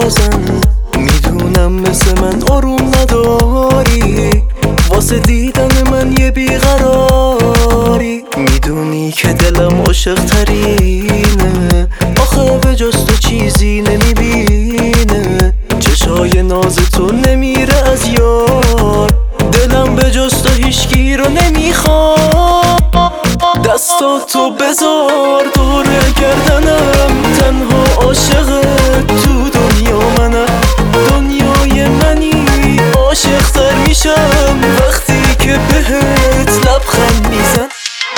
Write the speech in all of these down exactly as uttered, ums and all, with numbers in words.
بزن. میدونم مثل من آروم نداری، واسه دیدن من یه بیقراری. میدونی که دلم عاشق ترینه، آخه به جز تو چیزی نمیبینه. چشای ناز تو نمیره از یار، دلم به جز تو هیچکی رو نمیخواد. دستاتو بذار دور گردنم، تنها عاشق تو دنیا منم. دنیای منی، عاشق تر میشم وقتی که بهت لبخند میزن.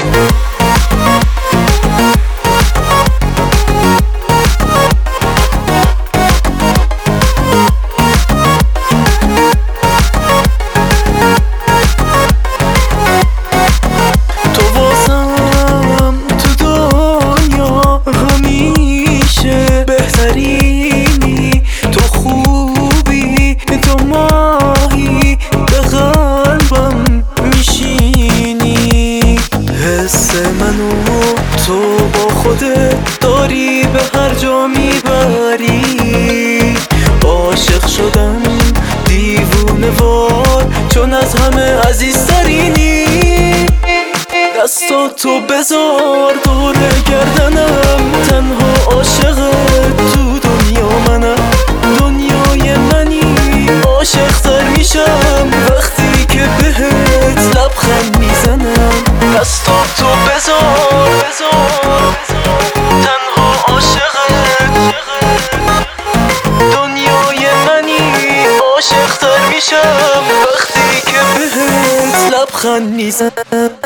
تو خوبی، تو ماهی به قلبم میشینی. حس منو تو با خودت داری، به هر جا میبری. عاشق شدم دیوونه وار، چون از همه عزیزترینی. دستاتو بذار دور گردنم، تنها عاشق تو دنیا منم. دنیای منی، عاشق تر میشم وقتی که بهت لبخند میزنم. دستاتو بذار بذار تنها عاشقت. دنیای منی، عاشق تر میشم وقتی که بهت لبخند میزنم.